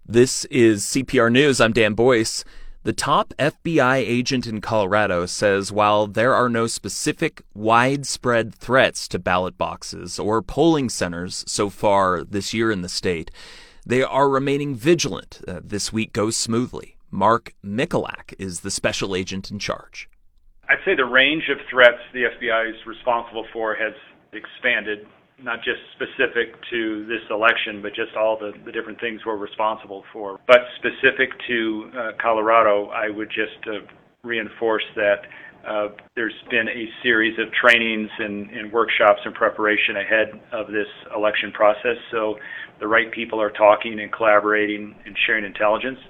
This is CPR News. I'm Dan Boyce. The top FBI agent in Colorado says while there are no specific widespread threats to ballot boxes or polling centers so far this year in the state, they are remaining vigilant. This week goes smoothly. Mark Michalak is the special agent in charge. I'd say the range of threats the FBI is responsible for has expanded, not just specific to this election, but just all the different things we're responsible for. But specific to Colorado, I would just reinforce that there's been a series of trainings and workshops in preparation ahead of this election process. So the right people are talking and collaborating and sharing intelligence.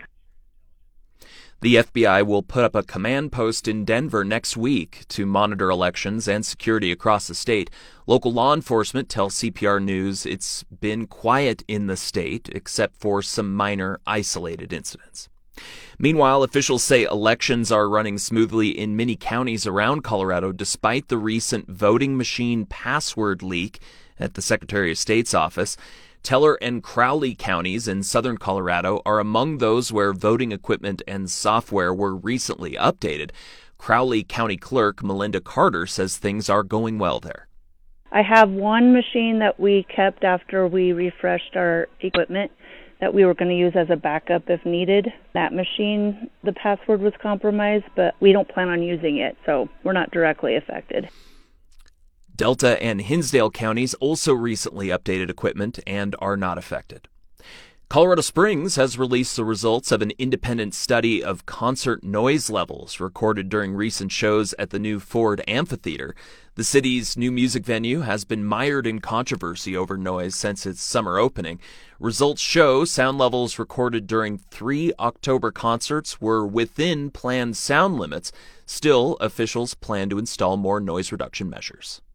The FBI will put up a command post in Denver next week to monitor elections and security across the state. Local law enforcement tells CPR News it's been quiet in the state, except for some minor isolated incidents. Meanwhile, officials say elections are running smoothly in many counties around Colorado despite the recent voting machine password leak at the Secretary of State's office. Teller and Crowley counties in southern Colorado are among those where voting equipment and software were recently updated. Crowley County Clerk Melinda Carter says things are going well there. I have one machine that we kept after we refreshed our equipment that we were going to use as a backup if needed. That machine, the password was compromised, but we don't plan on using it, so we're not directly affected. Delta and Hinsdale counties also recently updated equipment and are not affected. Colorado Springs has released the results of an independent study of concert noise levels recorded during recent shows at the new Ford Amphitheater. The city's new music venue has been mired in controversy over noise since its summer opening. Results show sound levels recorded during 3 October concerts were within planned sound limits. Still, officials plan to install more noise reduction measures.